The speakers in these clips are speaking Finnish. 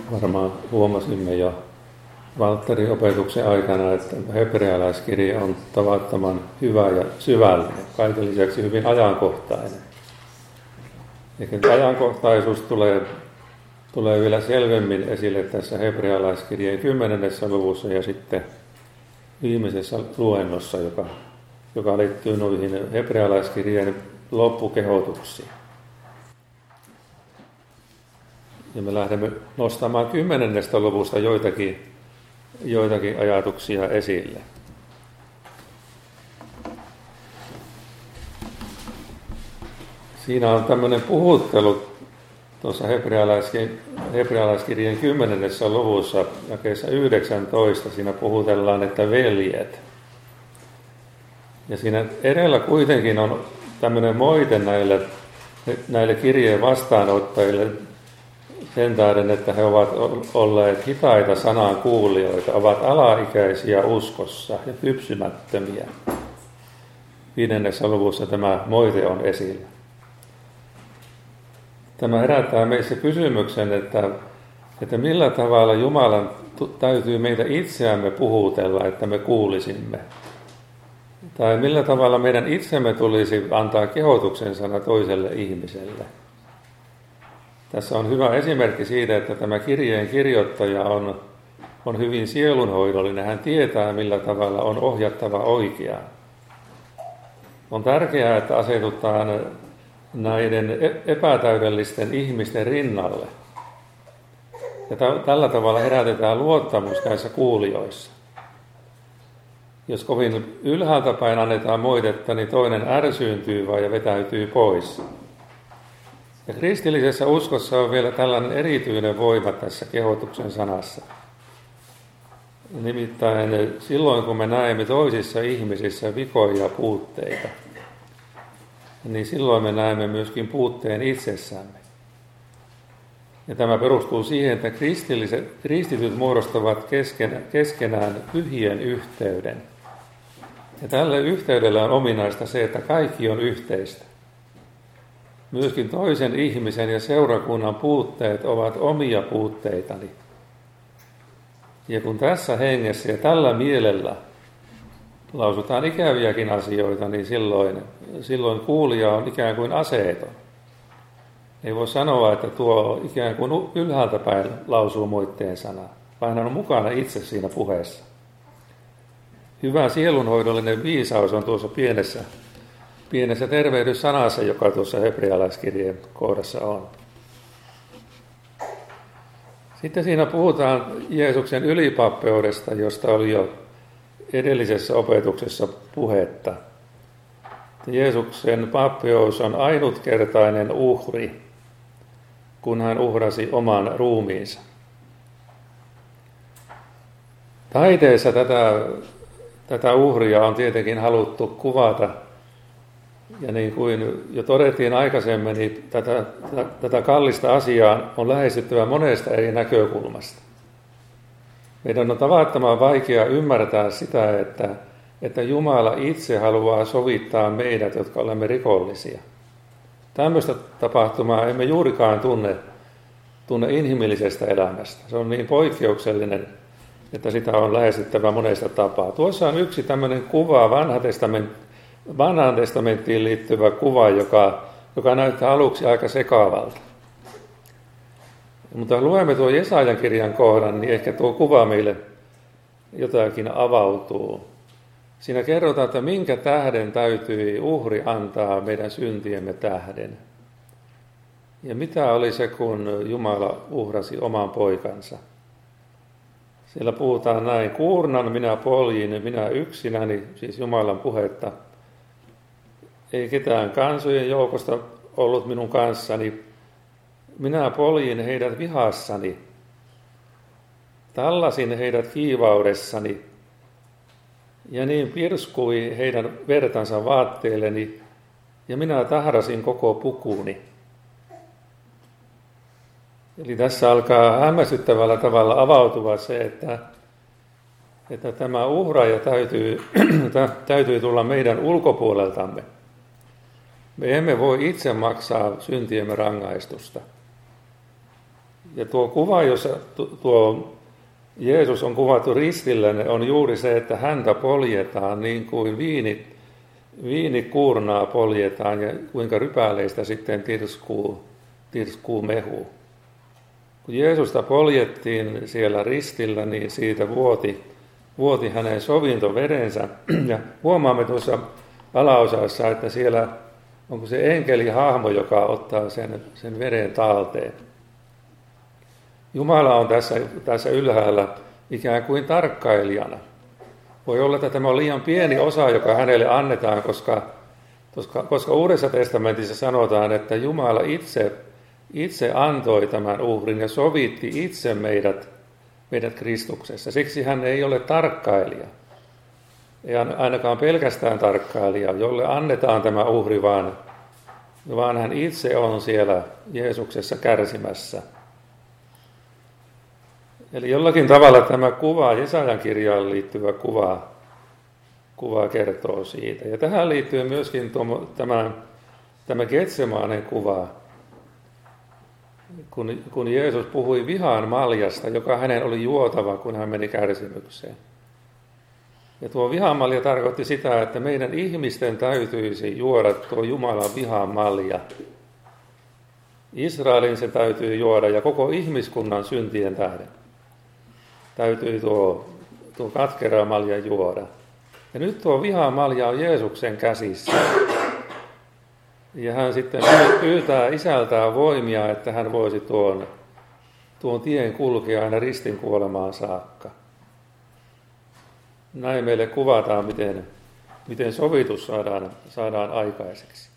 Varmaan huomasimme jo Valtterin opetuksen aikana, että hebrealaiskirja on tavattoman hyvä ja syvällinen, kaiken lisäksi hyvin ajankohtainen. Ja ajankohtaisuus tulee vielä selvemmin esille tässä hebrealaiskirjeen 10. luvussa ja sitten viimeisessä luennossa, joka liittyy noihin hebrealaiskirjeen loppukehotuksiin. Ja me lähdemme nostamaan 10. luvusta joitakin ajatuksia esille. Siinä on tämmöinen puhuttelu tuossa hebrealaiskirjeen 10. luvussa, jakeessa 19, siinä puhutellaan, että veljet. Ja siinä edellä kuitenkin on tämmöinen moite näille kirjeen vastaanottajille sen tähden, että he ovat olleet hitaita sanan kuulijoita, ovat alaikäisiä uskossa ja kypsymättömiä. 5. luvussa tämä moite on esillä. Tämä herättää meissä kysymyksen, että millä tavalla Jumalan täytyy meitä itseämme puhutella, että me kuulisimme. Tai millä tavalla meidän itsemme tulisi antaa kehotuksen sana toiselle ihmiselle. Tässä on hyvä esimerkki siitä, että tämä kirjeen kirjoittaja on hyvin sielunhoidollinen. Hän tietää, millä tavalla on ohjattava oikeaan. On tärkeää, että asetutaan näiden epätäydellisten ihmisten rinnalle. Ja tällä tavalla herätetään luottamus näissä kuulijoissa. Jos kovin ylhäältä päin annetaan moitetta, niin toinen ärsyyntyy vaan ja vetäytyy pois. Ja kristillisessä uskossa on vielä tällainen erityinen voima tässä kehotuksen sanassa. Nimittäin silloin, kun me näemme toisissa ihmisissä vikoja ja puutteita, niin silloin me näemme myöskin puutteen itsessämme. Ja tämä perustuu siihen, että kristityt muodostavat keskenään pyhien yhteyden. Ja tälle yhteydelle on ominaista se, että kaikki on yhteistä. Myöskin toisen ihmisen ja seurakunnan puutteet ovat omia puutteitani. Ja kun tässä hengessä ja tällä mielellä lausutaan ikäviäkin asioita, niin silloin kuulija on ikään kuin aseeton. Ei voi sanoa, että tuo ikään kuin ylhäältä päin lausuu moitteen sanaa, vaan hän on mukana itse siinä puheessa. Hyvä sielunhoidollinen viisaus on tuossa pienessä tervehdyssanassa, joka tuossa hebrealaiskirjeen kohdassa on. Sitten siinä puhutaan Jeesuksen ylipappeudesta, josta oli jo edellisessä opetuksessa puhetta. Jeesuksen pappeus on ainutkertainen uhri, kun hän uhrasi oman ruumiinsa. Taiteessa tätä uhria on tietenkin haluttu kuvata, ja niin kuin jo todettiin aikaisemmin, niin tätä kallista asiaa on lähestyttävä monesta eri näkökulmasta. Meidän on tavattoman vaikea ymmärtää sitä, että Jumala itse haluaa sovittaa meidät, jotka olemme rikollisia. Tämmöistä tapahtumaa emme juurikaan tunne inhimillisestä elämästä. Se on niin poikkeuksellinen, että sitä on lähestyttävä monesta tapaa. Tuossa on yksi tämmöinen kuva, vanhaan testamenttiin liittyvä kuva, joka näyttää aluksi aika sekaavalta. Mutta luemme tuon Jesajan kirjan kohdan, niin ehkä tuo kuva meille jotakin avautuu. Siinä kerrotaan, että minkä tähden täytyi uhri antaa meidän syntiemme tähden. Ja mitä oli se, kun Jumala uhrasi oman poikansa. Siellä puhutaan näin, kuurnan minä poljin, minä yksinäni, siis Jumalan puhetta. Ei ketään kansojen joukosta ollut minun kanssani. Minä poljin heidät vihassani. Tallasin heidät kiivaudessani. Ja niin pirskui heidän vertansa vaatteilleni, ja minä tahrasin koko pukuni. Eli tässä alkaa hämmästyttävällä tavalla avautua se, että tämä uhraaja täytyy tulla meidän ulkopuoleltamme. Me emme voi itse maksaa syntiemme rangaistusta. Ja tuo kuva, jossa tuo Jeesus on kuvattu ristillä, on juuri se, että häntä poljetaan niin kuin viinikuurnaa poljetaan ja kuinka rypäleistä sitten tirskuu mehu. Kun Jeesusta poljettiin siellä ristillä, niin siitä vuoti hänen sovintoverensä. Ja huomaamme tuossa alaosassa, että siellä onko se enkelihahmo, joka ottaa sen veren talteen. Jumala on tässä ylhäällä ikään kuin tarkkailijana. Voi olla, että tämä on liian pieni osa, joka hänelle annetaan, koska Uudessa testamentissa sanotaan, että Jumala itse antoi tämän uhrin ja sovitti itse meidät Kristuksessa. Siksi hän ei ole tarkkailija. Ei ainakaan pelkästään tarkkailija, jolle annetaan tämä uhri, vaan hän itse on siellä Jeesuksessa kärsimässä. Eli jollakin tavalla tämä kuva, Jesajan kirjaan liittyvä kuva kertoo siitä. Ja tähän liittyy myöskin tämä Getsemaanen kuva, kun Jeesus puhui vihan maljasta, joka hänen oli juotava, kun hän meni kärsimykseen. Ja tuo vihamalja tarkoitti sitä, että meidän ihmisten täytyisi juoda tuo Jumalan vihamalja. Israelin se täytyy juoda ja koko ihmiskunnan syntien tähden täytyy tuo katkera malja juoda. Ja nyt tuo vihamalja on Jeesuksen käsissä. Ja hän sitten pyytää isältään voimia, että hän voisi tuon tien kulkea aina ristin kuolemaan saakka. Näin meille kuvataan, miten sovitus saadaan aikaiseksi.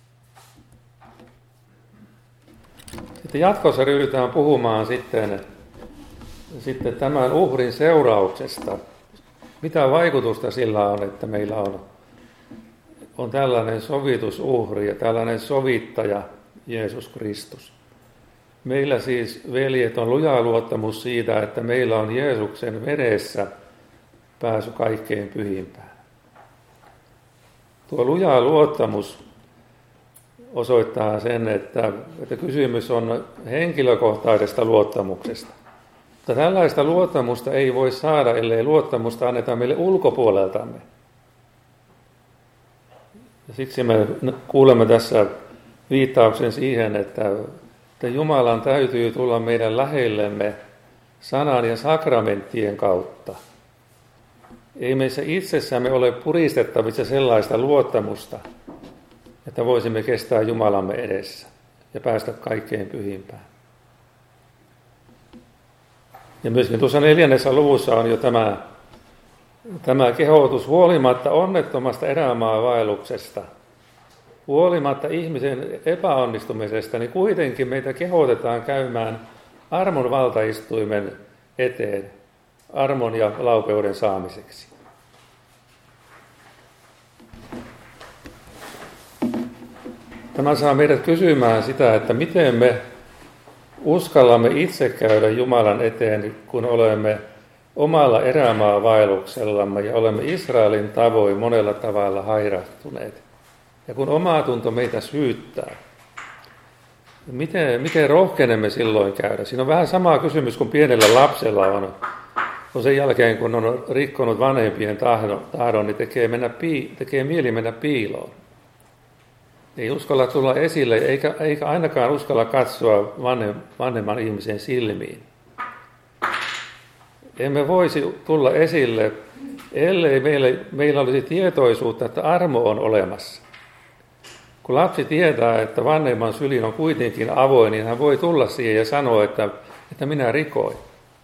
Sitten jatkossa ryhdytään puhumaan sitten tämän uhrin seurauksesta. Mitä vaikutusta sillä on, että meillä on tällainen sovitusuhri ja tällainen sovittaja Jeesus Kristus. Meillä siis, veljet, on luja luottamus siitä, että meillä on Jeesuksen veressä pääsy kaikkein pyhimpään. Tuo luja luottamus osoittaa sen, että kysymys on henkilökohtaisesta luottamuksesta. Mutta tällaista luottamusta ei voi saada, ellei luottamusta anneta meille ulkopuoleltamme. Ja siksi me kuulemme tässä viittauksen siihen, että Jumalan täytyy tulla meidän lähellemme sanan ja sakramenttien kautta. Ei meissä itsessämme ole puristettavissa sellaista luottamusta, että voisimme kestää Jumalamme edessä ja päästä kaikkein pyhimpään. Ja myöskin tuossa 4. luvussa on jo tämä kehotus huolimatta onnettomasta erämaavaelluksesta, huolimatta ihmisen epäonnistumisesta, niin kuitenkin meitä kehotetaan käymään armon valtaistuimen eteen, armon ja laupeuden saamiseksi. Tämä saa meidät kysymään sitä, että miten me uskallamme itse käydä Jumalan eteen, kun olemme omalla erämaavaelluksellamme ja olemme Israelin tavoin monella tavalla hairahtuneet. Ja kun omatunto meitä syyttää, miten rohkenemme silloin käydä? Siinä on vähän sama kysymys kuin pienellä lapsella on sen jälkeen, kun on rikkonut vanhempien tahdon, niin tekee mieli mennä piiloon. Ei uskalla tulla esille, eikä ainakaan uskalla katsoa vanhemman ihmisen silmiin. Emme voisi tulla esille, ellei meillä olisi tietoisuutta, että armo on olemassa. Kun lapsi tietää, että vanhemman sylin on kuitenkin avoin, niin hän voi tulla siihen ja sanoa, että minä rikoin.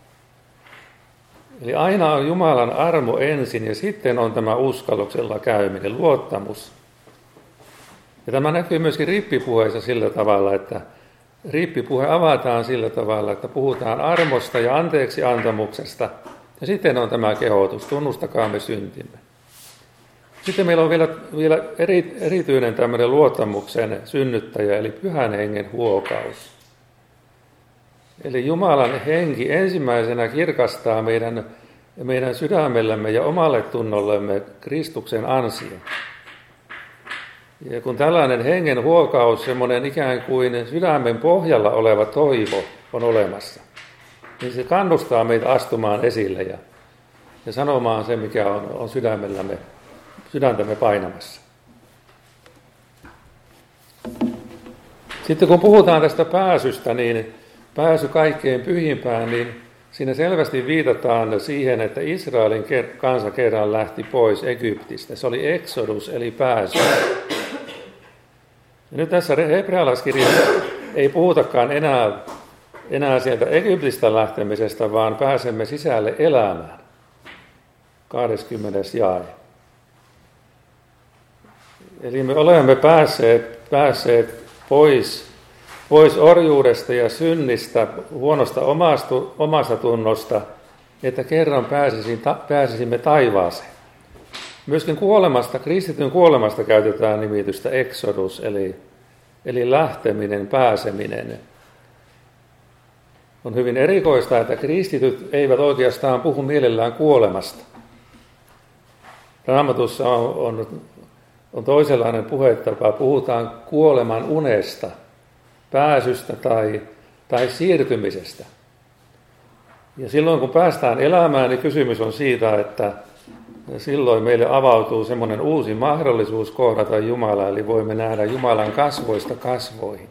Eli aina on Jumalan armo ensin ja sitten on tämä uskalluksella käyminen, luottamus. Ja tämä näkyy myöskin rippipuheessa sillä tavalla, että rippipuhe avataan sillä tavalla, että puhutaan armosta ja anteeksi antamuksesta. Ja sitten on tämä kehotus, tunnustakaamme syntimme. Sitten meillä on vielä erityinen tämmöinen luottamuksen synnyttäjä, eli Pyhän Hengen huokaus. Eli Jumalan henki ensimmäisenä kirkastaa meidän sydämellämme ja omalle tunnollemme Kristuksen ansion. Ja kun tällainen hengen huokaus, semmoinen ikään kuin sydämen pohjalla oleva toivo on olemassa, niin se kannustaa meitä astumaan esille ja sanomaan se, mikä on sydäntämme painamassa. Sitten kun puhutaan tästä pääsystä, niin pääsy kaikkein pyhimpään, niin siinä selvästi viitataan siihen, että Israelin kansa kerran lähti pois Egyptistä. Se oli exodus, eli pääsy. Ja nyt tässä hebrealaiskirjassa ei puhutakaan enää sieltä Egyptistä lähtemisestä, vaan pääsemme sisälle elämään. 20. jae. Eli me olemme päässeet pois orjuudesta ja synnistä, huonosta omasta tunnosta, että kerran pääsisimme taivaaseen. Myöskin kuolemasta, kristityn kuolemasta käytetään nimitystä exodus, eli lähteminen, pääseminen. On hyvin erikoista, että kristityt eivät oikeastaan puhu mielellään kuolemasta. Raamatussa on toisenlainen puhetapa, puhutaan kuoleman unesta, pääsystä tai siirtymisestä. Ja silloin kun päästään elämään, niin kysymys on siitä, että silloin meille avautuu semmoinen uusi mahdollisuus kohdata Jumala, eli voimme nähdä Jumalan kasvoista kasvoihin.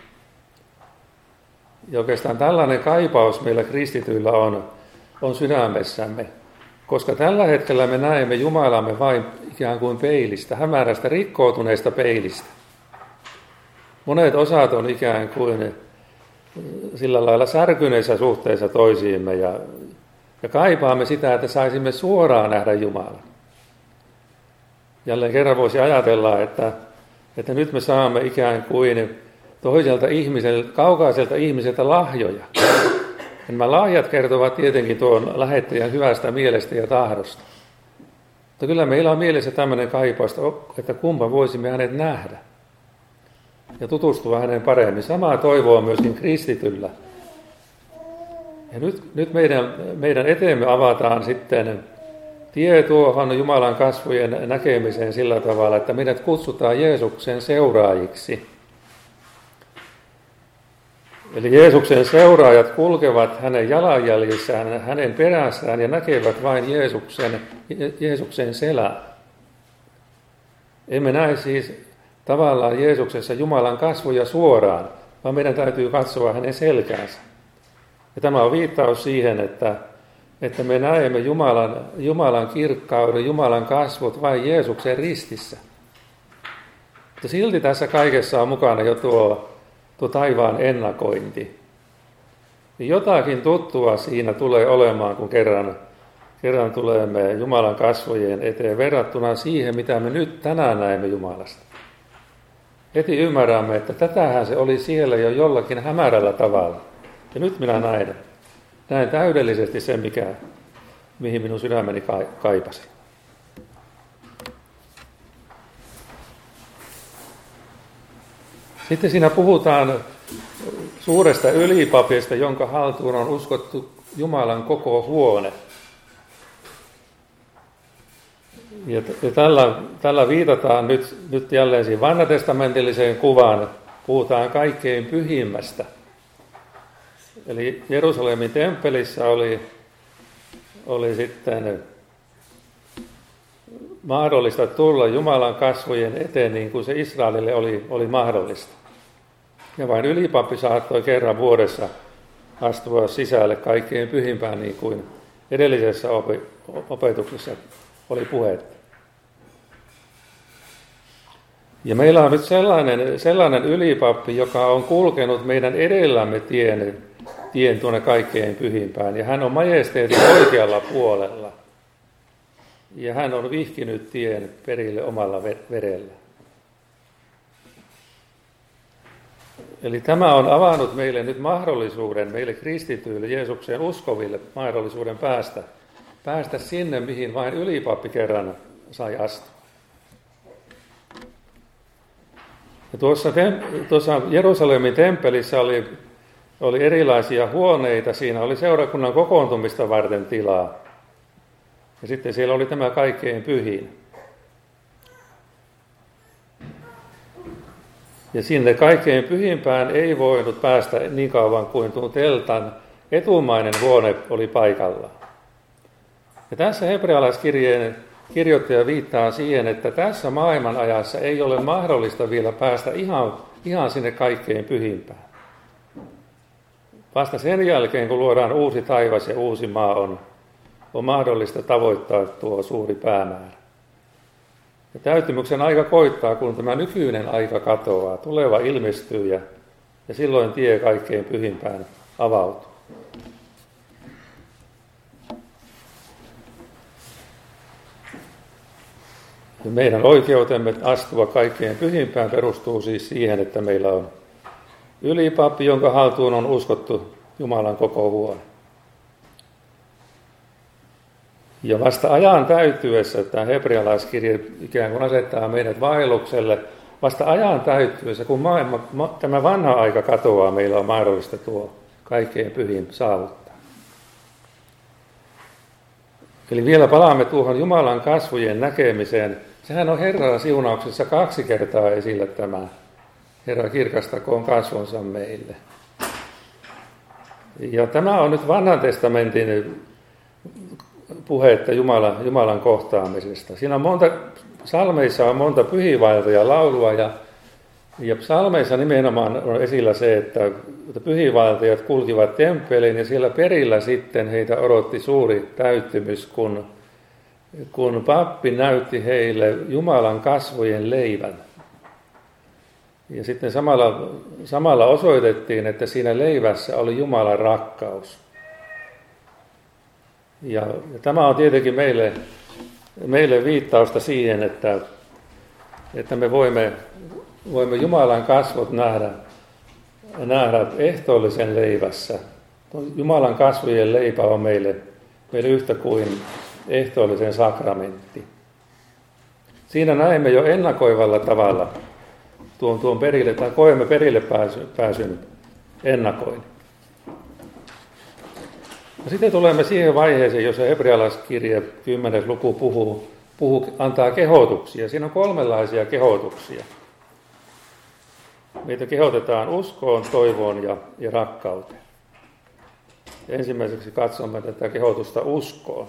Ja oikeastaan tällainen kaipaus meillä kristityillä on sydämessämme, koska tällä hetkellä me näemme Jumalamme vain ikään kuin peilistä, hämärästä, rikkoutuneesta peilistä. Monet osat on ikään kuin sillä lailla särkyneissä suhteissa toisiimme ja kaipaamme sitä, että saisimme suoraan nähdä Jumalan. Jälleen kerran voisi ajatella, että nyt me saamme ikään kuin toiselta ihmiseltä, kaukaiselta ihmiseltä lahjoja. Ja nämä lahjat kertovat tietenkin tuon lähettäjän hyvästä mielestä ja tahdosta. Mutta kyllä meillä on mielessä tämmöinen kaipaus, että kumpa voisimme hänet nähdä ja tutustua häneen paremmin. Samaa toivoa myöskin kristityllä. Ja nyt meidän eteemme avataan sitten tie tuohon Jumalan kasvojen näkemiseen sillä tavalla, että meidät kutsutaan Jeesuksen seuraajiksi. Eli Jeesuksen seuraajat kulkevat hänen jalanjäljissään, hänen perässään ja näkevät vain Jeesuksen selän. Emme näe siis tavallaan Jeesuksessa Jumalan kasvoja suoraan, vaan meidän täytyy katsoa hänen selkäänsä. Ja tämä on viittaus siihen, että me näemme Jumalan kirkkauden, Jumalan kasvot vain Jeesuksen ristissä. Mutta silti tässä kaikessa on mukana jo tuo taivaan ennakointi. Ja jotakin tuttua siinä tulee olemaan, kun kerran tulemme Jumalan kasvojen eteen verrattuna siihen, mitä me nyt tänään näemme Jumalasta. Heti ymmärrämme, että tätähän se oli siellä jo jollakin hämärällä tavalla. Ja nyt minä näen täydellisesti sen, mihin minun sydämeni kaipasi. Sitten siinä puhutaan suuresta ylipapista, jonka haltuun on uskottu Jumalan koko huone. Ja tällä viitataan nyt jälleen siihen vanhatestamentilliseen kuvaan. Puhutaan kaikkein pyhimmästä. Eli Jerusalemin temppelissä oli sitten mahdollista tulla Jumalan kasvojen eteen niin kuin se Israelille oli mahdollista. Ja vain ylipappi saattoi kerran vuodessa astua sisälle kaikkein pyhimpään niin kuin edellisessä opetuksessa oli puhetta. Ja meillä on nyt sellainen ylipappi, joka on kulkenut meidän edellämme tien tuonne kaikkein pyhimpään. Ja hän on majesteetin oikealla puolella. Ja hän on vihkinyt tien perille omalla verellä. Eli tämä on avannut meille nyt mahdollisuuden, meille kristityille, Jeesukseen uskoville, mahdollisuuden päästä sinne, mihin vain ylipappi kerran sai astua. Ja tuossa Jerusalemin temppelissä oli erilaisia huoneita, siinä oli seurakunnan kokoontumista varten tilaa. Ja sitten siellä oli tämä kaikkein pyhin. Ja sinne kaikkein pyhimpään ei voinut päästä niin kauan kuin tuon teltan etumainen huone oli paikallaan. Ja tässä hebrealaiskirjeen kirjoittaja viittaa siihen, että tässä maailmanajassa ei ole mahdollista vielä päästä ihan sinne kaikkein pyhimpään. Vasta sen jälkeen, kun luodaan uusi taivas ja uusi maa, on mahdollista tavoittaa tuo suuri päämäärä. Ja täyttymyksen aika koittaa, kun tämä nykyinen aika katoaa, tuleva ilmestyy ja silloin tie kaikkein pyhimpään avautuu. Ja meidän oikeutemme astua kaikkein pyhimpään perustuu siis siihen, että meillä on ylipappi, jonka haltuun on uskottu Jumalan koko huone. Ja vasta ajan täyttyessä, tämä hebrealaiskirje ikään kuin asettaa meidät vaellukselle, vasta ajan täyttyessä, kun tämä vanha aika katoaa, meillä on mahdollista tuo kaikkein pyhin saavuttaa. Eli vielä palaamme tuohon Jumalan kasvojen näkemiseen. Sehän on Herran siunauksessa 2 kertaa esillä tämä Herra kirkastakoon kasvonsa meille. Ja tämä on nyt vanhan testamentin puhetta Jumalan kohtaamisesta. Siinä on psalmeissa on monta pyhiinvaeltaja laulua ja psalmeissa nimenomaan on esillä se, että pyhiinvaeltajat kulkivat temppeliin ja siellä perillä sitten heitä odotti suuri täyttymys, kun pappi näytti heille Jumalan kasvojen leivän. Ja sitten samalla osoitettiin, että siinä leivässä oli Jumalan rakkaus. Ja tämä on tietenkin meille viittausta siihen, että me voimme Jumalan kasvot nähdä ehtoollisen leivässä. Jumalan kasvojen leipä on meille yhtä kuin ehtoollisen sakramentti. Siinä näemme jo ennakoivalla tavalla tuon perille, tai koemme perille pääsyn ennakoin. Ja sitten tulemme siihen vaiheeseen, jossa hebrealaiskirje 10. luku antaa kehotuksia. Siinä on 3 kehotuksia. Meitä kehotetaan uskoon, toivoon ja rakkauteen. Ja ensimmäiseksi katsomme tätä kehotusta uskoon.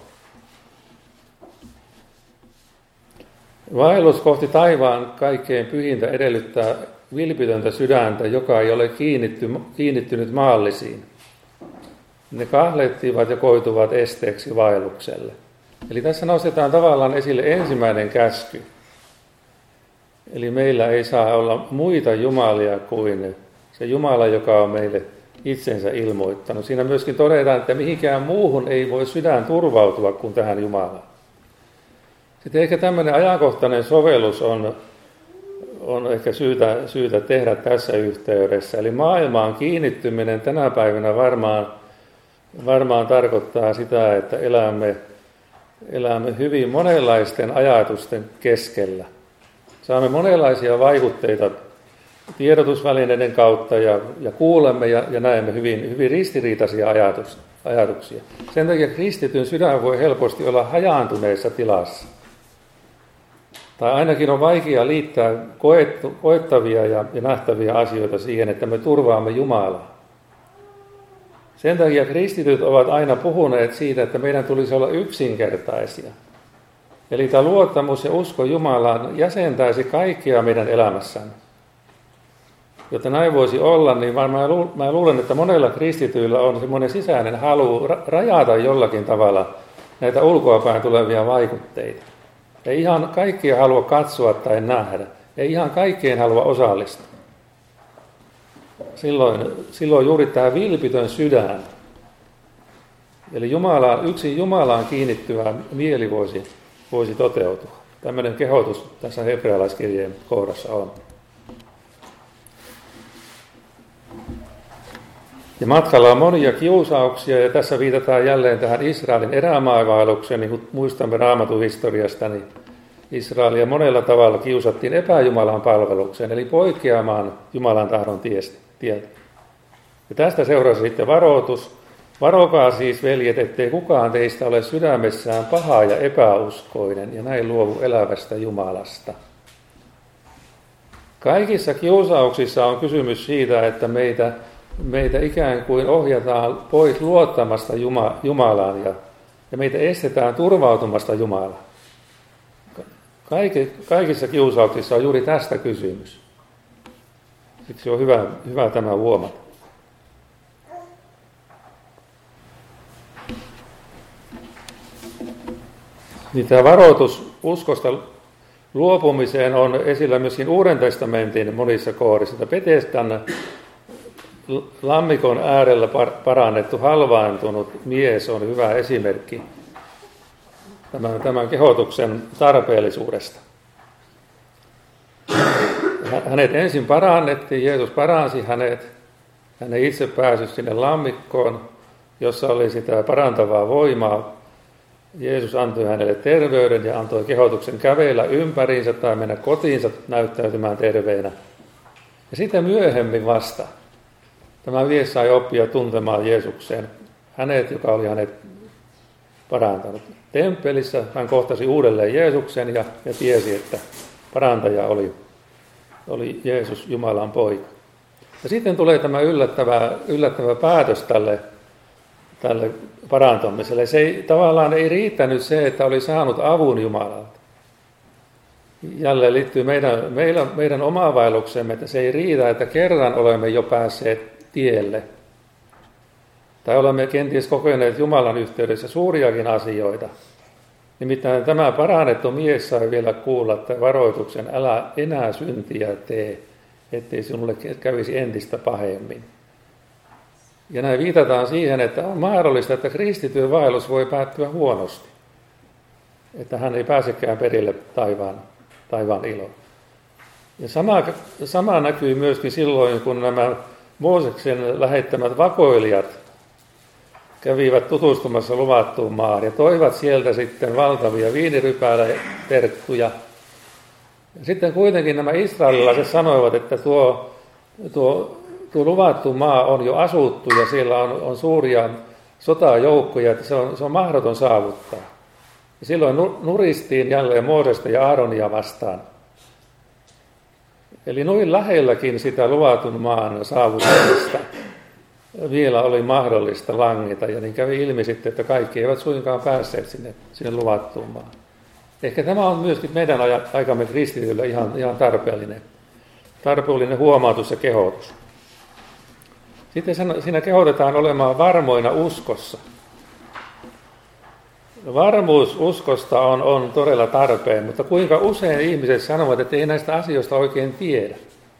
Vaellus kohti taivaan kaikkein pyhintä edellyttää vilpitöntä sydäntä, joka ei ole kiinnittynyt maallisiin. Ne kahlettivat ja koituvat esteeksi vaellukselle. Eli tässä nostetaan tavallaan esille ensimmäinen käsky. Eli meillä ei saa olla muita jumalia kuin se Jumala, joka on meille itsensä ilmoittanut. Siinä myöskin todetaan, että mihinkään muuhun ei voi sydän turvautua kuin tähän Jumalaan. Sitten ehkä tämmöinen ajankohtainen sovellus on ehkä syytä tehdä tässä yhteydessä. Eli maailmaan kiinnittyminen tänä päivänä varmaan tarkoittaa sitä, että elämme hyvin monenlaisten ajatusten keskellä. Saamme monenlaisia vaikutteita tiedotusvälineiden kautta ja kuulemme ja näemme hyvin ristiriitaisia ajatuksia. Sen takia kristityn sydän voi helposti olla hajaantuneessa tilassa. Tai ainakin on vaikea liittää koettavia ja nähtäviä asioita siihen, että me turvaamme Jumalaa. Sen takia kristityt ovat aina puhuneet siitä, että meidän tulisi olla yksinkertaisia. Eli tämä luottamus ja usko Jumalaan jäsentäisi kaikkia meidän elämässämme. Jotta näin voisi olla, niin mä luulen, että monella kristityillä on semmoinen sisäinen halu rajata jollakin tavalla näitä ulkoapäin tulevia vaikutteita. Ei ihan kaikkia halua katsoa tai nähdä. Ei ihan kaikkeen halua osallistua. Silloin juuri tämä vilpitön sydän, eli yksin Jumalaan kiinnittyvä mieli voisi toteutua. Tämmöinen kehotus tässä hebrealaiskirjeen kohdassa on. Ja matkalla on monia kiusauksia, ja tässä viitataan jälleen tähän Israelin erämaavaellukseen, niin kuin muistamme Raamatun historiasta, niin Israelia monella tavalla kiusattiin epäjumalan palvelukseen, eli poikkeamaan Jumalan tahdon tieltä. Ja tästä seurasi sitten varoitus. Varokaa siis, veljet, ettei kukaan teistä ole sydämessään paha ja epäuskoinen, ja näin luovu elävästä Jumalasta. Kaikissa kiusauksissa on kysymys siitä, että meitä ikään kuin ohjataan pois luottamasta Jumalaan ja meitä estetään turvautumasta Jumalaan. Kaikissa kiusauksissa on juuri tästä kysymys. Siksi on hyvä tämä huomata. Niin tämä varoitus uskosta luopumiseen on esillä myöskin Uuden testamentin monissa kohdissa. Betesdan lammikon äärellä parannettu halvaantunut mies on hyvä esimerkki tämän kehotuksen tarpeellisuudesta. Hänet ensin parannettiin, Jeesus paransi hänet. Hän ei itse päässyt sinne lammikkoon, jossa oli sitä parantavaa voimaa. Jeesus antoi hänelle terveyden ja antoi kehotuksen kävellä ympäriinsä tai mennä kotiinsa näyttäytymään terveenä. Ja sitten myöhemmin vasta tämä mies sai oppia tuntemaan Jeesuksen. Hänet, joka oli hänet parantanut. Temppelissä hän kohtasi uudelleen Jeesuksen ja tiesi, että parantaja oli Jeesus, Jumalan poika. Ja sitten tulee tämä yllättävä päätös tälle parantamiselle. Tavallaan ei riittänyt se, että oli saanut avun Jumalalta. Jälleen liittyy meidän omavaelluksemme, että se ei riitä, että kerran olemme jo päässeet tielle. Tai olemme kenties kokeneet Jumalan yhteydessä suuriakin asioita. Nimittäin tämä parannettu mies sai vielä kuulla että varoituksen, älä enää syntiä tee, ettei sinulle kävisi entistä pahemmin. Ja näin viitataan siihen, että on mahdollista, että kristityn vaellus voi päättyä huonosti. Että hän ei pääsekään perille taivaan iloon. Ja sama näkyy myöskin silloin, kun nämä Mooseksen lähettämät vakoilijat kävivät tutustumassa luvattuun maahan ja toivat sieltä sitten valtavia viinirypäleterkkuja. Ja sitten kuitenkin nämä israelilaiset sanoivat, että tuo luvattu maa on jo asuttu ja siellä on suuria sotajoukkoja, että se on mahdoton saavuttaa. Ja silloin nuristiin jälleen Moosesta ja Aaronia vastaan. Eli noin lähelläkin sitä luvatun maan saavuttamista vielä oli mahdollista langita, ja niin kävi ilmi sitten, että kaikki eivät suinkaan päässeet sinne luvattuun maahan. Ehkä tämä on myöskin meidän aikamme kristityille ihan tarpeellinen huomautus ja kehotus. Sitten siinä kehotetaan olemaan varmoina uskossa. Varmuus uskosta on todella tarpeen, mutta kuinka usein ihmiset sanovat, että ei näistä asioista oikein tiedä.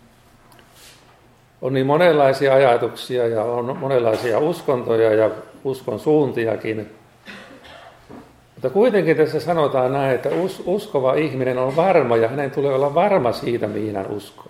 On niin monenlaisia ajatuksia ja on monenlaisia uskontoja ja uskon suuntiakin. Mutta kuitenkin tässä sanotaan näin, että uskova ihminen on varma ja hänen tulee olla varma siitä, mihin hän uskoo.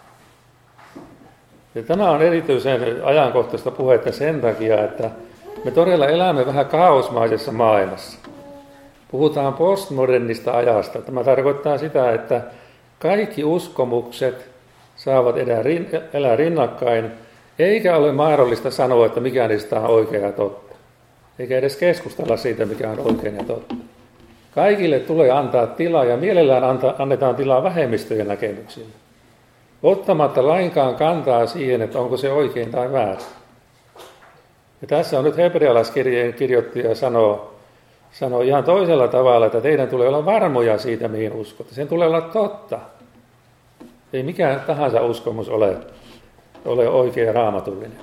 Ja tämä on erityisen ajankohtaista puhetta sen takia, että me todella elämme vähän kaosmaisessa maailmassa. Puhutaan postmodernista ajasta. Tämä tarkoittaa sitä, että kaikki uskomukset saavat elää rinnakkain, eikä ole mahdollista sanoa, että mikä niistä on oikein ja totta. Eikä edes keskustella siitä, mikä on oikein ja totta. Kaikille tulee antaa tilaa ja mielellään annetaan tilaa vähemmistöjen näkemyksille. Ottamatta lainkaan kantaa siihen, että onko se oikein tai väärin. Ja tässä on nyt hebrealaiskirjeen kirjoittaja sanoo ihan toisella tavalla, että teidän tulee olla varmoja siitä, mihin uskotte. Sen tulee olla totta. Ei mikään tahansa uskomus ole oikea raamatullinen.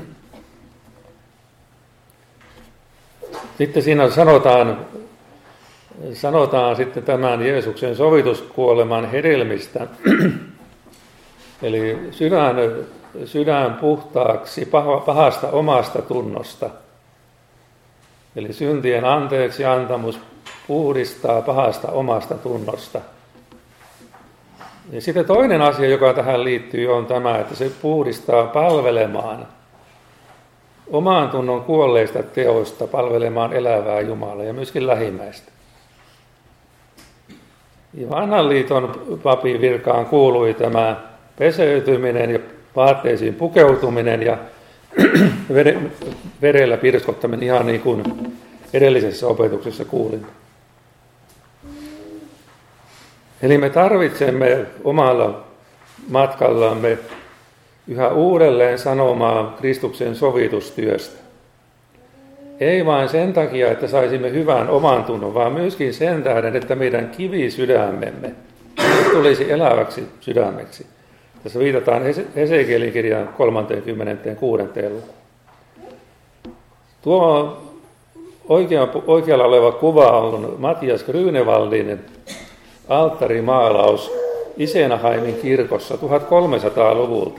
Sitten siinä sanotaan sitten tämän Jeesuksen sovituskuoleman hedelmistä. Eli sydän puhtaaksi pahasta omasta tunnosta. Eli syntien anteeksi antamus puhdistaa pahasta omasta tunnosta. Ja sitten toinen asia, joka tähän liittyy, on tämä, että se puhdistaa palvelemaan oman tunnon kuolleista teoista, palvelemaan elävää Jumalaa ja myöskin lähimmäistä. Ja vanhan liiton papin virkaan kuului tämä peseytyminen ja vaatteisiin pukeutuminen ja verellä pirskottaminen, ihan niin kuin edellisessä opetuksessa kuulimme. Eli me tarvitsemme omalla matkallamme yhä uudelleen sanomaa Kristuksen sovitustyöstä. Ei vain sen takia, että saisimme hyvän oman tunnon, vaan myöskin sen tähden, että meidän kivisydämemme tulisi eläväksi sydämeksi. Tässä viitataan Hesekielin kirjan 36. lukuun. Tuo oikealla oleva kuva on Matias Grünewaldin alttarimaalaus Isenaheimin kirkossa 1300-luvulta.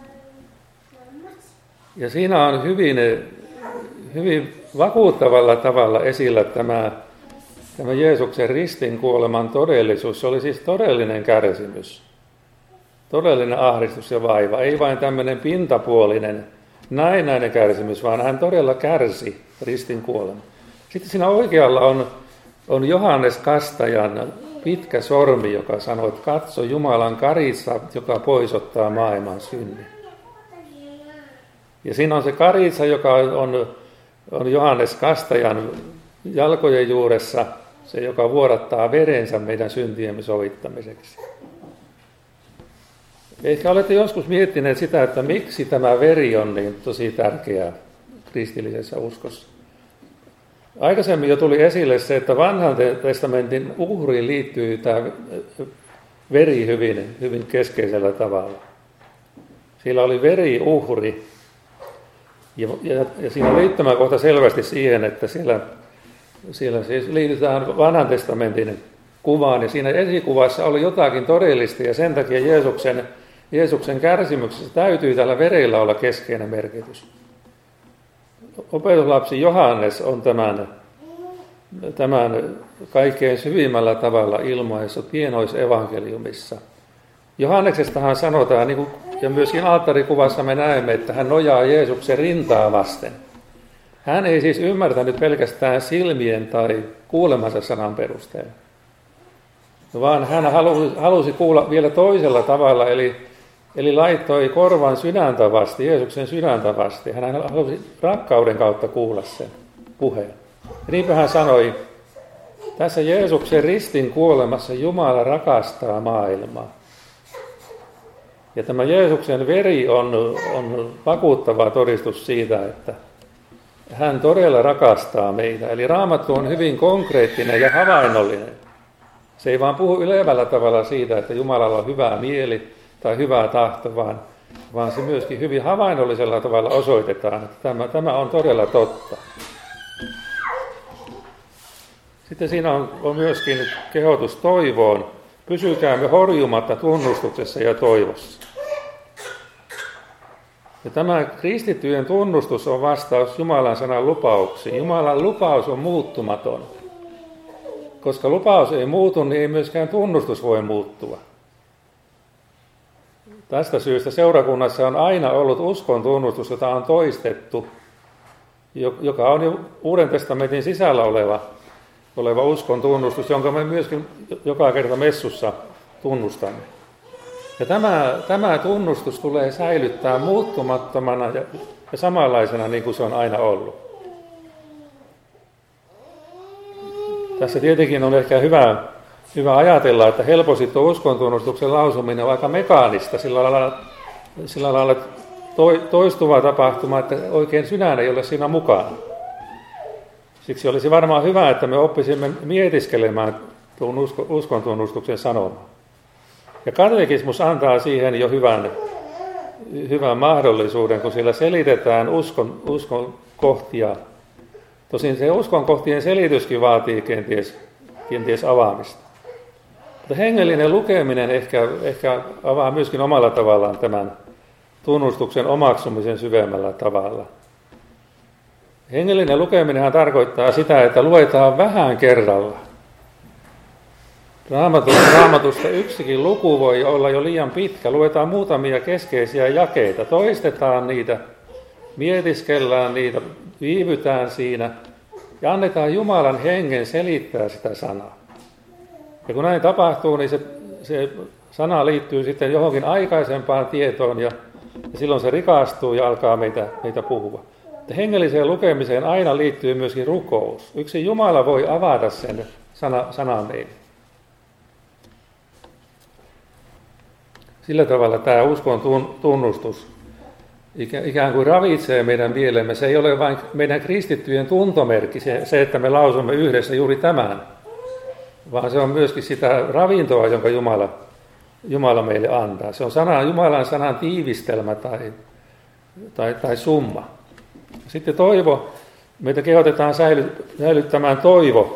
Ja siinä on hyvin vakuuttavalla tavalla esillä tämä Jeesuksen ristin kuoleman todellisuus. Se oli siis todellinen kärsimys, todellinen ahdistus ja vaiva. Ei vain tämmöinen pintapuolinen näennäinen kärsimys, vaan hän todella kärsi ristin kuoleman. Sitten siinä oikealla on Johannes Kastajan pitkä sormi, joka sanoo, että katso Jumalan karitsa, joka poisottaa maailman synnin. Ja siinä on se karitsa, joka on Johannes Kastajan jalkojen juuressa, se joka vuodattaa verensä meidän syntiemme sovittamiseksi. Ehkä olette joskus miettineet sitä, että miksi tämä veri on niin tosi tärkeää kristillisessä uskossa. Aikaisemmin jo tuli esille se, että vanhan testamentin uhriin liittyy tämä veri hyvin keskeisellä tavalla. Siellä oli veriuhri, ja siinä on liittymäkohta selvästi siihen, että siellä siis liitytään vanhan testamentin kuvaan, ja siinä esikuvassa oli jotakin todellista, ja sen takia Jeesuksen kärsimyksessä täytyy tällä verellä olla keskeinen merkitys. Opetuslapsi Johannes on tämän kaikkein syvimmällä tavalla ilmaisu pienoisevankeliumissa. Johanneksestahan sanotaan, ja myöskin alttarikuvassa me näemme, että hän nojaa Jeesuksen rintaa vasten. Hän ei siis ymmärtänyt pelkästään silmien tai kuulemansa sanan perusteella, vaan hän halusi kuulla vielä toisella tavalla, eli laittoi korvan sydäntä vasten, Jeesuksen sydäntä vasten. Hän halusi rakkauden kautta kuulla sen puheen. Ja niinpä hän sanoi, tässä Jeesuksen ristin kuolemassa Jumala rakastaa maailmaa. Ja tämä Jeesuksen veri on vakuuttava todistus siitä, että hän todella rakastaa meitä. Eli Raamattu on hyvin konkreettinen ja havainnollinen. Se ei vaan puhu ylevällä tavalla siitä, että Jumalalla on hyvä mieli tai hyvä tahto, vaan se myöskin hyvin havainnollisella tavalla osoitetaan, että tämä on todella totta. Sitten siinä on myöskin kehotus toivoon. Pysykäämme horjumatta tunnustuksessa ja toivossa. Ja tämä kristittyjen tunnustus on vastaus Jumalan sanan lupauksiin. Jumalan lupaus on muuttumaton. Koska lupaus ei muutu, niin ei myöskään tunnustus voi muuttua. Tästä syystä seurakunnassa on aina ollut uskon tunnustus, jota on toistettu, joka on jo Uuden testamentin sisällä oleva uskon tunnustus, jonka me myöskin joka kerta messussa tunnustamme. Ja tämä tunnustus tulee säilyttää muuttumattomana ja samanlaisena niin kuin se on aina ollut. Tässä tietenkin on ehkä hyvä ajatella, että helposti tuo uskontunnustuksen lausuminen on aika mekaanista, sillä lailla toistuva tapahtuma, että oikein sydän ei ole siinä mukana. Siksi olisi varmaan hyvä, että me oppisimme mietiskelemään tuon uskontunnustuksen sanomaa. Ja katekismus antaa siihen jo hyvän mahdollisuuden, kun siellä selitetään uskon kohtia. Tosin se uskon kohtien selityskin vaatii kenties avaamista. Mutta hengellinen lukeminen ehkä avaa myöskin omalla tavallaan tämän tunnustuksen omaksumisen syvemmällä tavalla. Hengellinen lukeminenhan tarkoittaa sitä, että luetaan vähän kerralla. Raamatusta yksikin luku voi olla jo liian pitkä. Luetaan muutamia keskeisiä jakeita, toistetaan niitä, mietiskellään niitä, viivytään siinä ja annetaan Jumalan hengen selittää sitä sanaa. Ja kun näin tapahtuu, niin se sana liittyy sitten johonkin aikaisempaan tietoon ja silloin se rikastuu ja alkaa meitä puhua. Mutta hengelliseen lukemiseen aina liittyy myöskin rukous. Yksi Jumala voi avata sen sanan meille. Sillä tavalla tämä uskon tunnustus ikään kuin ravitsee meidän mielemme. Se ei ole vain meidän kristittyjen tuntomerkki, se että me lausumme yhdessä juuri tämän, vaan se on myöskin sitä ravintoa, jonka Jumala meille antaa. Se on Jumalan sanan tiivistelmä tai summa. Sitten toivo. Meitä kehotetaan säilyttämään toivo.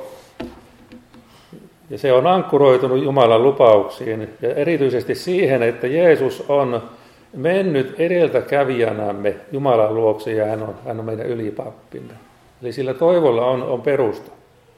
Ja se on ankkuroitunut Jumalan lupauksiin ja erityisesti siihen, että Jeesus on mennyt edeltäkävijänämme Jumalan luokse ja hän on meidän ylipappimme. Eli sillä toivolla on perusta.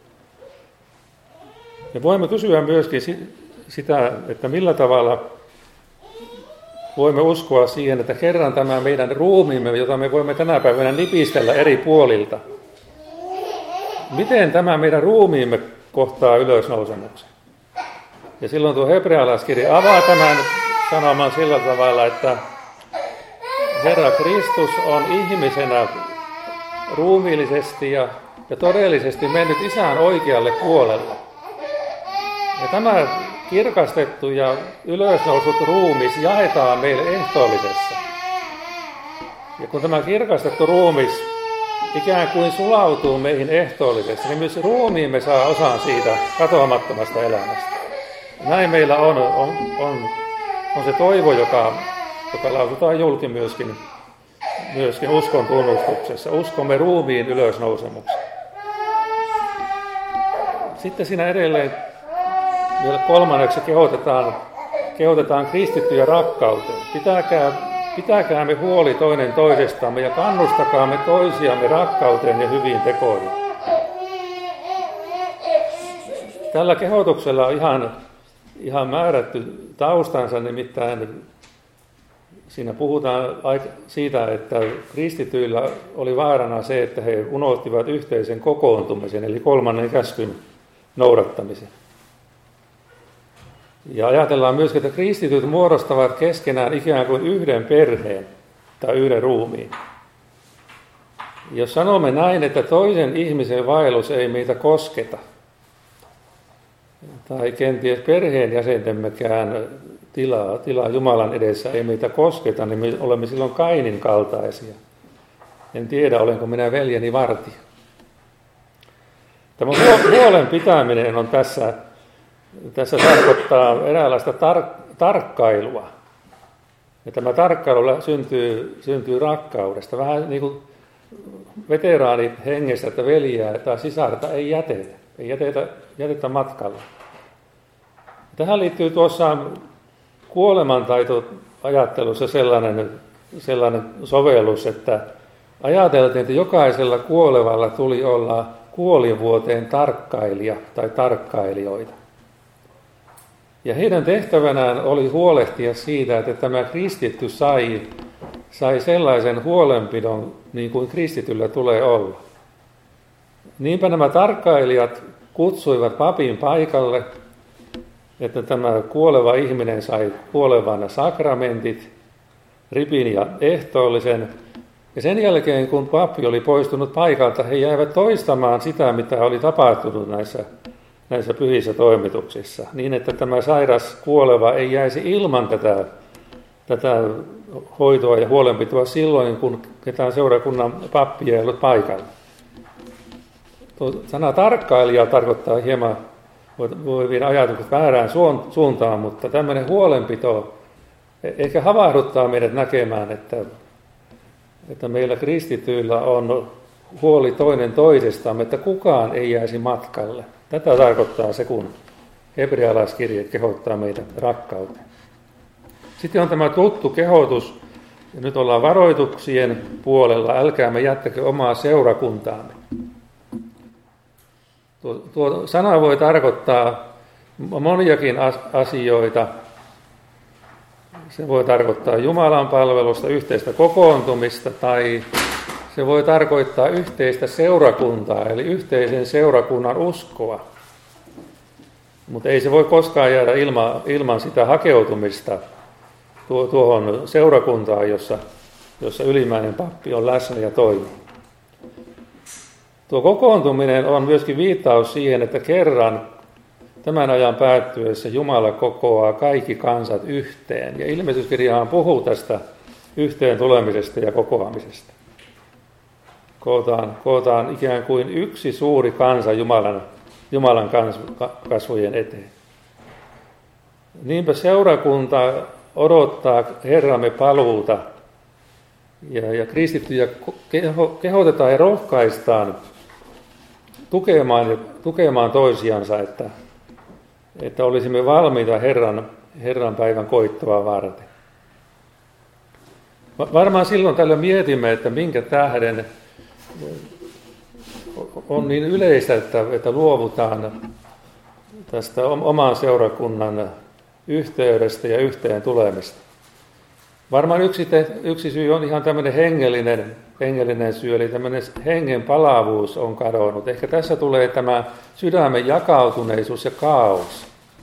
Me voimme kysyä myöskin sitä, että millä tavalla voimme uskoa siihen, että kerran tämä meidän ruumiimme, jota me voimme tänä päivänä nipistellä eri puolilta, miten tämä meidän ruumiimme kohtaa ylösnousemuksen. Ja silloin tuo hebrealaiskirja avaa tämän sanoman sillä tavalla, että Herra Kristus on ihmisenä ruumiillisesti ja todellisesti mennyt Isän oikealle puolelle. Ja tämä kirkastettu ja ylösnousut ruumis jaetaan meille ehtoollisessa. Ja kun tämä kirkastettu ruumis ikään kuin sulautuu meihin ehtoollisessa, niin myös ruumiimme saa osan siitä katoamattomasta elämästä. Näin meillä on se toivo, joka lausutaan julki myöskin uskon tunnustuksessa. Uskomme ruumiin ylösnousemukseen. Sitten siinä edelleen vielä kolmanneksi kehotetaan kristittyjä rakkauteen. Pitäkäämme huoli toinen toisestamme ja kannustakaamme toisiamme rakkauteen ja hyviin tekoihin. Tällä kehotuksella on ihan määrätty taustansa, nimittäin siinä puhutaan siitä, että kristityillä oli vaarana se, että he unohtivat yhteisen kokoontumisen, eli 3. käskyn noudattamisen. Ja ajatellaan myös, että kristityt muodostavat keskenään ikään kuin yhden perheen tai yhden ruumiin. Jos sanomme näin, että toisen ihmisen vaellus ei meitä kosketa, tai kenties perheenjäsentemmekään tilaa Jumalan edessä ei meitä kosketa, niin me olemme silloin Kainin kaltaisia. En tiedä, olenko minä veljeni vartija. Tämä huolen pitäminen on tässä tarkoittaa eräänlaista tarkkailua. Ja tämä tarkkailu syntyy rakkaudesta. Vähän niin kuin veteraani hengestä, että veljää tai sisarta ei jätetä matkalla. Tähän liittyy tuossa kuolemantaitoajattelussa sellainen sovellus, että ajateltiin, että jokaisella kuolevalla tuli olla kuolivuoteen tarkkailija tai tarkkailijoita. Ja heidän tehtävänään oli huolehtia siitä, että tämä kristitty sai sellaisen huolenpidon, niin kuin kristityllä tulee olla. Niinpä nämä tarkkailijat kutsuivat papin paikalle, että tämä kuoleva ihminen sai kuolevana sakramentit, ripin ja ehtoollisen. Ja sen jälkeen, kun pappi oli poistunut paikalta, he jäivät toistamaan sitä, mitä oli tapahtunut näissä pyhissä toimituksissa, niin että tämä sairas kuoleva ei jäisi ilman tätä hoitoa ja huolenpitoa silloin, kun ketään seurakunnan pappi ei ollut paikalla. Tuo sana tarkkailija tarkoittaa hieman, voi viedä ajatukset väärään suuntaan, mutta tämmöinen huolenpito ehkä havahduttaa meidät näkemään, että meillä kristityillä on huoli toinen toisestamme, että kukaan ei jäisi matkalle. Tätä tarkoittaa se, kun hebrealaiskirje kehottaa meitä rakkauteen. Sitten on tämä tuttu kehotus, ja nyt ollaan varoituksien puolella, älkäämme jättäkö omaa seurakuntaamme. Tuo sana voi tarkoittaa moniakin asioita. Se voi tarkoittaa Jumalan palvelusta, yhteistä kokoontumista, tai se voi tarkoittaa yhteistä seurakuntaa, eli yhteisen seurakunnan uskoa. Mutta ei se voi koskaan jäädä ilman sitä hakeutumista tuohon seurakuntaan, jossa ylimmäinen pappi on läsnä ja toimii. Tuo kokoontuminen on myöskin viittaus siihen, että kerran tämän ajan päättyessä Jumala kokoaa kaikki kansat yhteen. Ja Ilmestyskirjahan puhuu tästä yhteen tulemisesta ja kokoamisesta. Kootaan ikään kuin yksi suuri kansa Jumalan kasvojen eteen. Niinpä seurakunta odottaa Herramme paluuta ja kristittyjä kehotetaan ja rohkaistaan tukemaan toisiansa, että olisimme valmiita Herran päivän koittoa varten. Varmaan silloin tällöin mietimme, että minkä tähden on niin yleistä, että luovutaan tästä oman seurakunnan yhteydestä ja yhteen tulemista. Varmaan yksi syy on ihan tämmöinen hengellinen syy, eli tämmöinen hengen palavuus on kadonnut. Ehkä tässä tulee tämä sydämen jakautuneisuus ja kaos.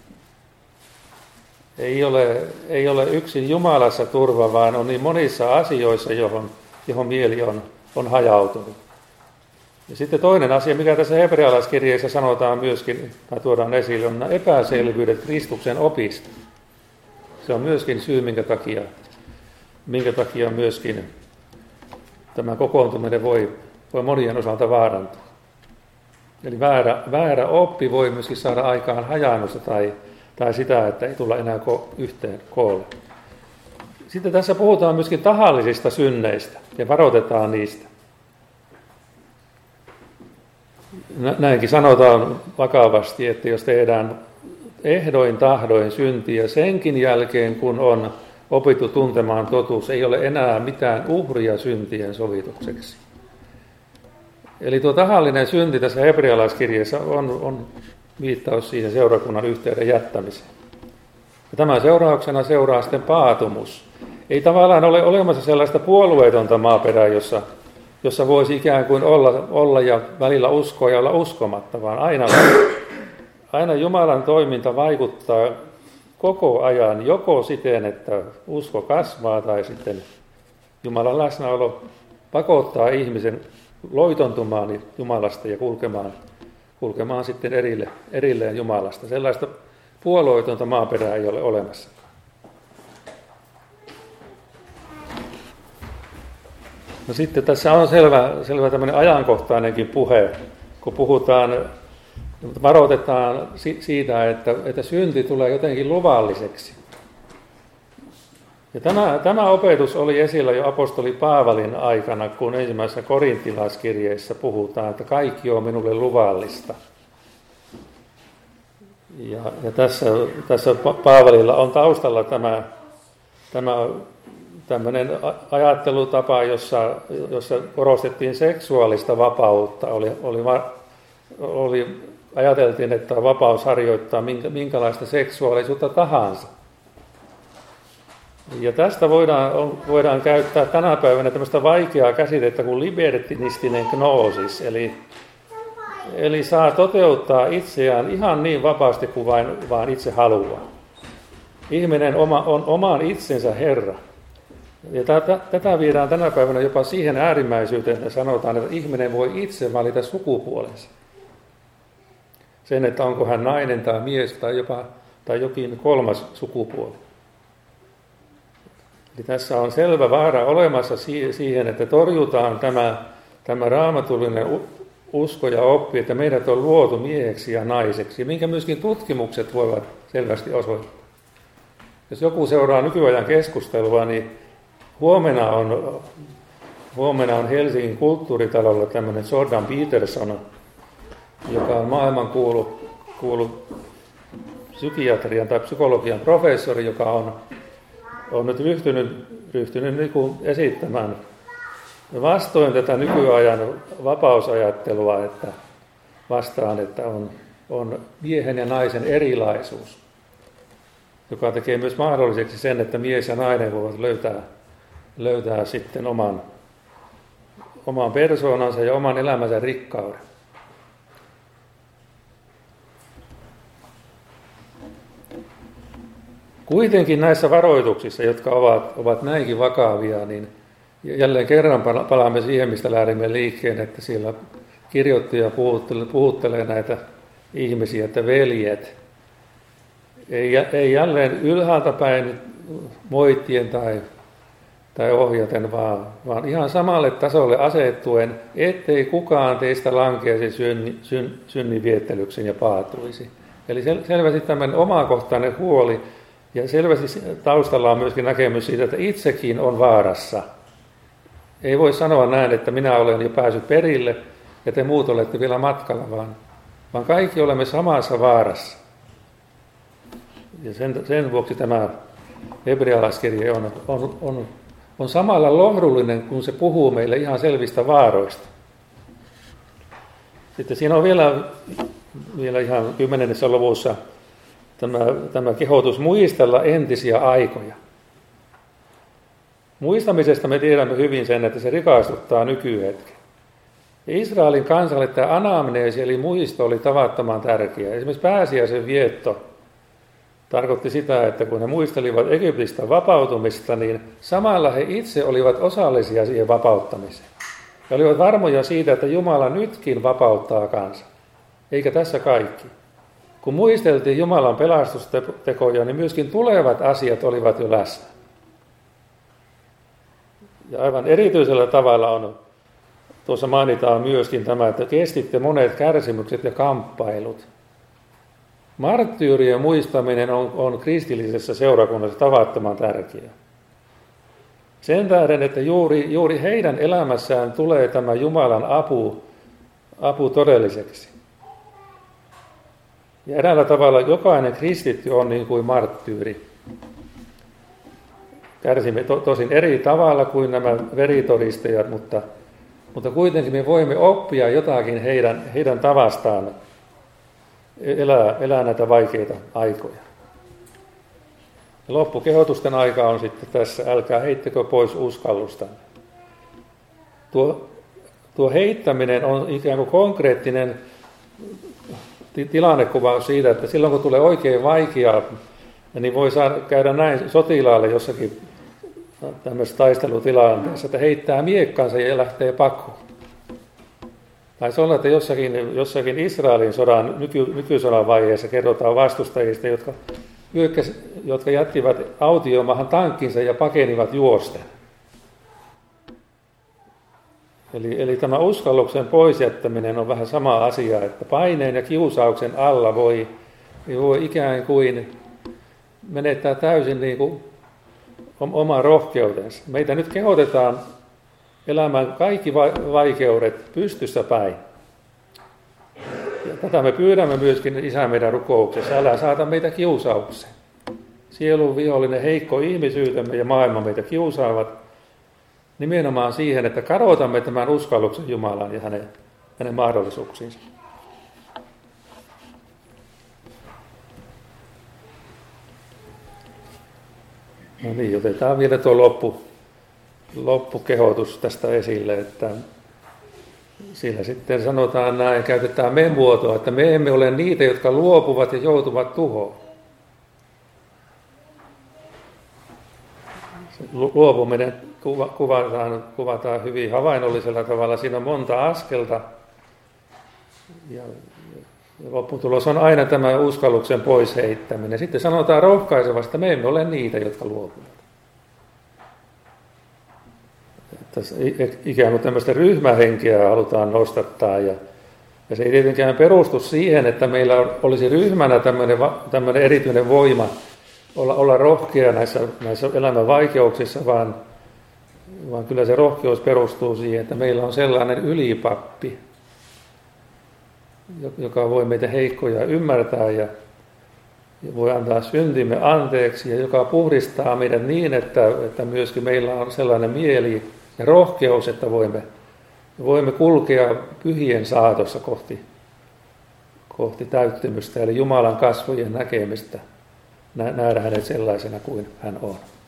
Ei ole yksin Jumalassa turva, vaan on niin monissa asioissa, johon mieli on hajautunut. Ja sitten toinen asia, mikä tässä hebrealaiskirjeessä sanotaan myöskin, tai tuodaan esille, on nämä epäselvyydet Kristuksen opista. Se on myöskin syy, minkä takia myöskin tämä kokoontuminen voi monien osalta vaarantua. Eli väärä oppi voi myöskin saada aikaan hajaannusta tai sitä, että ei tulla enää yhteen koolle. Sitten tässä puhutaan myöskin tahallisista synneistä ja varoitetaan niistä. Näinkin sanotaan vakavasti, että jos tehdään ehdoin tahdoin syntiä senkin jälkeen, kun on opittu tuntemaan totuus, ei ole enää mitään uhria syntien sovitukseksi. Eli tuo tahallinen synti tässä hebrealaiskirjeessä on viittaus siihen seurakunnan yhteyden jättämiseen. Ja tämän seurauksena seuraa sitten paatumus. Ei tavallaan ole olemassa sellaista puolueetonta maaperää, jossa voisi ikään kuin olla ja välillä uskoa ja olla uskomatta, vaan aina Jumalan toiminta vaikuttaa koko ajan joko siten, että usko kasvaa tai sitten Jumalan läsnäolo pakottaa ihmisen loitontumaan Jumalasta ja kulkemaan sitten erilleen Jumalasta. Sellaista puolueetonta maaperää ei ole olemassa. No sitten tässä on selvä tämmöinen ajankohtainenkin puhe, kun varoitetaan siitä, että synti tulee jotenkin luvalliseksi. Ja tämä opetus oli esillä jo apostoli Paavalin aikana, kun ensimmäisessä korintilaiskirjeessä puhutaan, että kaikki on minulle luvallista. Ja tässä Paavalilla on taustalla tämä tämmöinen ajattelutapa, jossa korostettiin seksuaalista vapautta. Ajateltiin, että on vapaus harjoittaa minkälaista seksuaalisuutta tahansa. Ja tästä voidaan käyttää tänä päivänä tämmöistä vaikeaa käsitettä kuin libertinistinen gnoosis, eli saa toteuttaa itseään ihan niin vapaasti kuin vain itse haluaa. Ihminen on oman itsensä herra. Ja tätä viedään tänä päivänä jopa siihen äärimmäisyyteen, että sanotaan, että ihminen voi itse valita sukupuolensa. Sen, että onko hän nainen tai mies tai jokin kolmas sukupuoli. Eli tässä on selvä vaara olemassa siihen, että torjutaan tämä raamatullinen usko ja oppi, että meidät on luotu mieheksi ja naiseksi, minkä myöskin tutkimukset voivat selvästi osoittaa. Jos joku seuraa nykyajan keskustelua, niin huomenna on Helsingin kulttuuritalolla tämmöinen Jordan Peterson, joka on maailman kuulu psykiatrian tai psykologian professori, joka on nyt ryhtynyt niin kuin esittämään vastoin tätä nykyajan vapausajattelua, että vastaan, että on miehen ja naisen erilaisuus, joka tekee myös mahdolliseksi sen, että mies ja nainen voivat löytää sitten oman persoonansa ja oman elämänsä rikkauden. Kuitenkin näissä varoituksissa, jotka ovat näinkin vakavia, niin jälleen kerran palaamme siihen, mistä lähdimme liikkeen, että siellä kirjoittaja puhuttelee näitä ihmisiä, että veljet. Ei jälleen ylhäältä päin moittien tai ohjaten, vaan ihan samalle tasolle asettuen, ettei kukaan teistä lankeaisi synnin viettelykseen ja paatuisi. Eli selvästi tämmöinen omakohtainen huoli, ja selvästi taustalla on myöskin näkemys siitä, että itsekin on vaarassa. Ei voi sanoa näin, että minä olen jo päässyt perille, ja te muut olette vielä matkalla, vaan kaikki olemme samassa vaarassa. Ja sen vuoksi tämä hebrealaiskirje on samalla lohdullinen, kun se puhuu meille ihan selvistä vaaroista. Sitten siinä on vielä ihan 10. luvussa tämä kehotus muistella entisiä aikoja. Muistamisesta me tiedämme hyvin sen, että se rikastuttaa nykyhetken. Israelin kansalle tämä anamneesi eli muisto oli tavattoman tärkeä. Esimerkiksi pääsiäisen vietto tarkoitti sitä, että kun he muistelivat Egyptistä vapautumista, niin samalla he itse olivat osallisia siihen vapauttamiseen. Ja olivat varmoja siitä, että Jumala nytkin vapauttaa kansan. Eikä tässä kaikki. Kun muisteltiin Jumalan pelastustekoja, niin myöskin tulevat asiat olivat jo läsnä. Ja aivan erityisellä tavalla tuossa mainitaan myöskin tämä, että kestitte monet kärsimykset ja kamppailut. Marttyyrien muistaminen on kristillisessä seurakunnassa tavattoman tärkeää. Sen tähden, että juuri heidän elämässään tulee tämä Jumalan apu todelliseksi. Ja eräällä tavalla jokainen kristitty on niin kuin marttyyri. Kärsimme tosin eri tavalla kuin nämä veritodistajat, mutta kuitenkin me voimme oppia jotakin heidän tavastaan elää näitä vaikeita aikoja. Ja loppukehotusten aika on sitten tässä, älkää heittäkö pois uskallusta. Tuo heittäminen on ikään kuin konkreettinen tilannekuvaus siitä, että silloin kun tulee oikein vaikeaa, niin voi käydä näin sotilaalle jossakin tämmöisessä taistelutilanteessa, että heittää miekkansa ja lähtee pakoon. Taisi olla, että jossakin Israelin sodan, nykysodan vaiheessa kerrotaan vastustajista, jotka jättivät autiomaahan tankkinsa ja pakenivat juosten. Eli tämä uskalluksen poisjättäminen on vähän sama asia, että paineen ja kiusauksen alla voi ikään kuin menettää täysin niin kuin oma rohkeutensa. Meitä nyt kehotetaan elämään kaikki vaikeudet pystyssä päin. Ja tätä me pyydämme myöskin Isä meidän rukouksessa. Älä saata meitä kiusaukseen. Sielun vihollinen heikko ihmisyytemme ja maailma meitä kiusaavat nimenomaan siihen, että kadotamme tämän uskalluksen Jumalan ja hänen mahdollisuuksiinsa. No niin, otetaan vielä tuo loppukehotus tästä esille, että sillä sitten sanotaan näin, käytetään me-muotoa, että me emme ole niitä, jotka luopuvat ja joutuvat tuhoon. Luopuminen kuvataan hyvin havainnollisella tavalla. Siinä on monta askelta. Ja lopputulos on aina tämä uskalluksen pois heittäminen. Sitten sanotaan rohkaisevasti, että me emme ole niitä, jotka luopuvat. Tässä ikään kuin tämmöistä ryhmähenkeä halutaan nostattaa. Ja se ei tietenkään perustu siihen, että meillä olisi ryhmänä tämmöinen erityinen voima olla rohkea näissä elämän vaikeuksissa, vaan kyllä se rohkeus perustuu siihen, että meillä on sellainen ylipappi, joka voi meitä heikkoja ymmärtää ja voi antaa syntimme anteeksi ja joka puhdistaa meidät niin, että myöskin meillä on sellainen mieli ja rohkeus, että voimme kulkea pyhien saatossa kohti täyttymystä, eli Jumalan kasvojen näkemistä, nähdä hänet sellaisena kuin hän on.